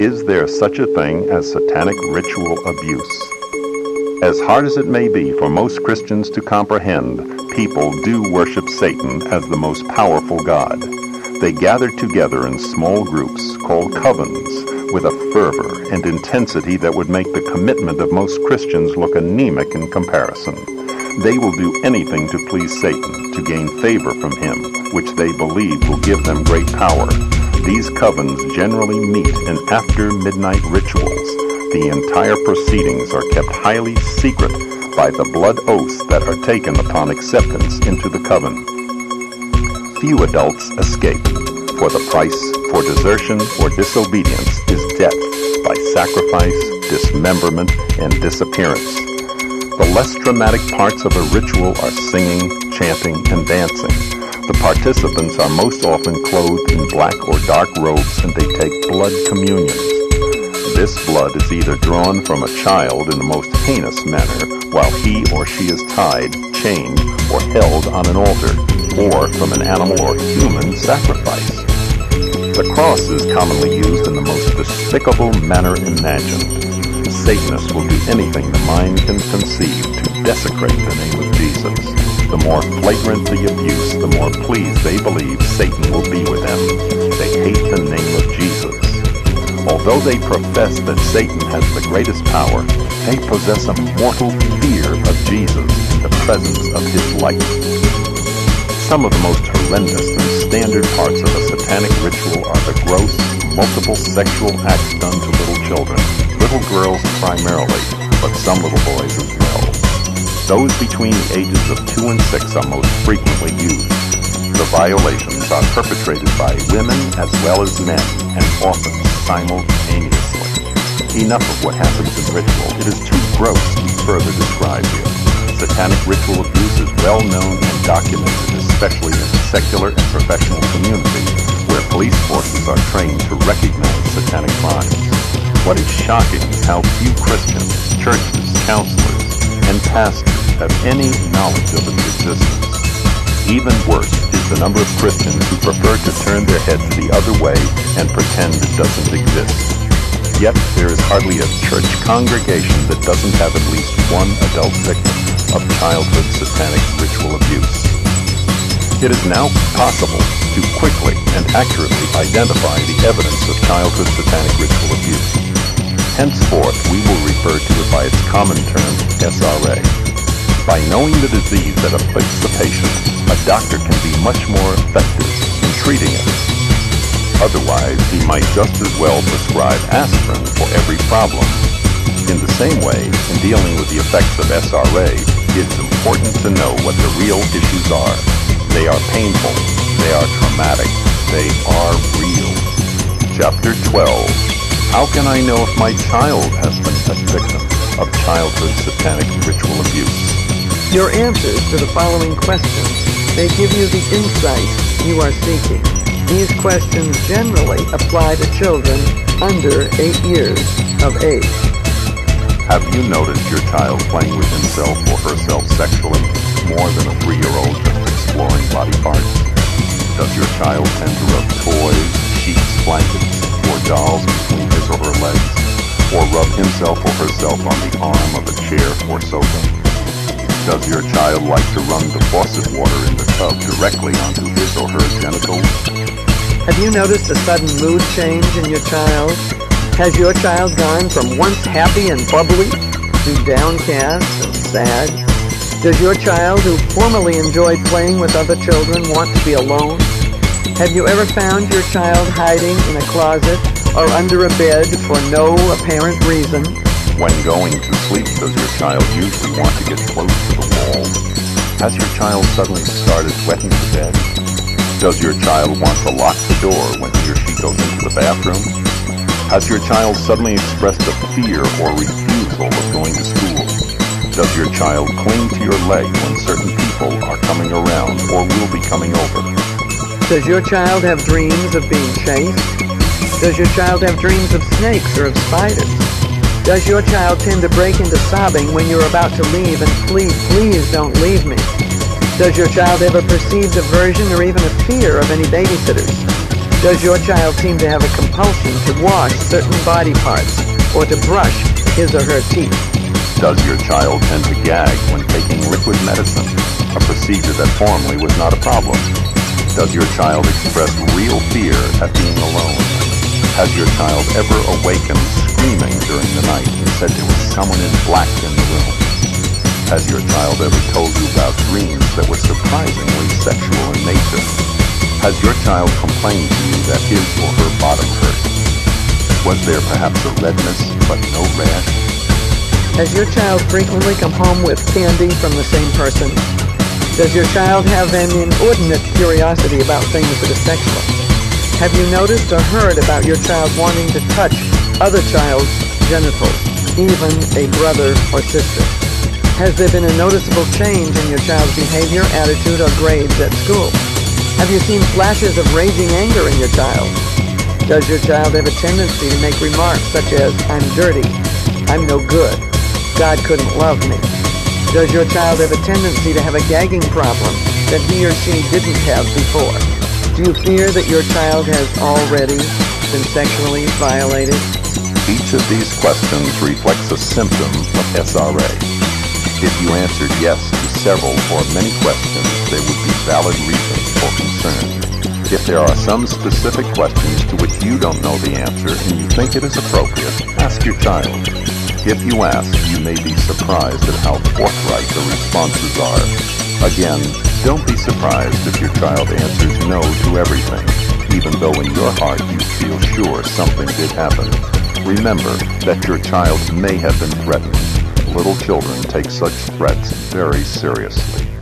Is there such a thing as satanic ritual abuse? As hard as it may be for most Christians to comprehend, people do worship Satan as the most powerful god. They gather together in small groups called covens with a fervor and intensity that would make the commitment of most Christians look anemic in comparison. They will do anything to please Satan, to gain favor from him, which they believe will give them great power. These covens generally meet in after-midnight rituals. The entire proceedings are kept highly secret by the blood oaths that are taken upon acceptance into the coven. Few adults escape, for the price for desertion or disobedience is death by sacrifice, dismemberment, and disappearance. The less dramatic parts of a ritual are singing, chanting, and dancing. The participants are most often clothed in black or dark robes, and they take blood communions. This blood is either drawn from a child in the most heinous manner, while he or she is tied, chained, or held on an altar, or from an animal or human sacrifice. The cross is commonly used in the most despicable manner imagined. Satanists will do anything the mind can conceive to desecrate the name of Jesus. The more flagrant the abuse, the more pleased they believe Satan will be with them. They hate the name of Jesus. Although they profess that Satan has the greatest power, they possess a mortal fear of Jesus in the presence of his light. Some of the most horrendous and standard parts of a satanic ritual are the gross, multiple sexual acts done to little children, little girls primarily, but some little boys as well. Those between the ages of 2 and 6 are most frequently used. The violations are perpetrated by women as well as men, and often simultaneously. Enough of what happens in ritual. It is too gross to further describe here. Satanic ritual abuse is well known and documented, especially in the secular and professional community, where police forces are trained to recognize satanic crimes. What is shocking is how few Christians, churches, counselors, and pastors have any knowledge of its existence. Even worse is the number of Christians who prefer to turn their heads the other way and pretend it doesn't exist. Yet there is hardly a church congregation that doesn't have at least one adult victim of childhood satanic ritual abuse. It is now possible to quickly and accurately identify the evidence of childhood satanic ritual abuse. Henceforth, we will refer to it by its common term, SRA. By knowing the disease that afflicts the patient, a doctor can be much more effective in treating it. Otherwise, he might just as well prescribe aspirin for every problem. In the same way, in dealing with the effects of SRA, it's important to know what the real issues are. They are painful. They are traumatic. They are real. Chapter 12. How can I know if my child has been a victim of childhood satanic ritual abuse? Your answers to the following questions may give you the insight you are seeking. These questions generally apply to children under 8 years of age. Have you noticed your child playing with himself or herself sexually more than a 3-year-old just exploring body parts? Does your child tend to rub toys, sheets, blankets, or dolls between his or her legs? Or rub himself or herself on the arm of a chair or sofa? Does your child like to run the faucet water in the tub directly onto his or her genitals? Have you noticed a sudden mood change in your child? Has your child gone from once happy and bubbly to downcast and sad? Does your child, who formerly enjoyed playing with other children, want to be alone? Have you ever found your child hiding in a closet or under a bed for no apparent reason? When going to sleep, does your child usually want to get close to the wall? Has your child suddenly started wetting the bed? Does your child want to lock the door when he or she goes into the bathroom? Has your child suddenly expressed a fear or refusal of going to school? Does your child cling to your leg when certain people are coming around or will be coming over? Does your child have dreams of being chased? Does your child have dreams of snakes or of spiders? Does your child tend to break into sobbing when you're about to leave and plead, please don't leave me? Does your child have a perceived aversion or even a fear of any babysitters? Does your child seem to have a compulsion to wash certain body parts or to brush his or her teeth? Does your child tend to gag when taking liquid medicine, a procedure that formerly was not a problem? Does your child express real fear at being alone? Has your child ever awakened screaming during the night and said there was someone in black in the room? Has your child ever told you about dreams that were surprisingly sexual in nature? Has your child complained to you that his or her bottom hurt? Was there perhaps a redness but no rash? Has your child frequently come home with candy from the same person? Does your child have an inordinate curiosity about things that are sexual? Have you noticed or heard about your child wanting to touch other child's genitals, even a brother or sister? Has there been a noticeable change in your child's behavior, attitude, or grades at school? Have you seen flashes of raging anger in your child? Does your child have a tendency to make remarks such as, "I'm dirty," "I'm no good," "God couldn't love me"? Does your child have a tendency to have a gagging problem that he or she didn't have before? Do you fear that your child has already been sexually violated? Each of these questions reflects a symptom of SRA. If you answered yes to several or many questions, there would be valid reasons for concern. If there are some specific questions to which you don't know the answer and you think it is appropriate, ask your child. If you ask, you may be surprised at how forthright the responses are. Again, don't be surprised if your child answers no to everything, even though in your heart you feel sure something did happen. Remember that your child may have been threatened. Little children take such threats very seriously.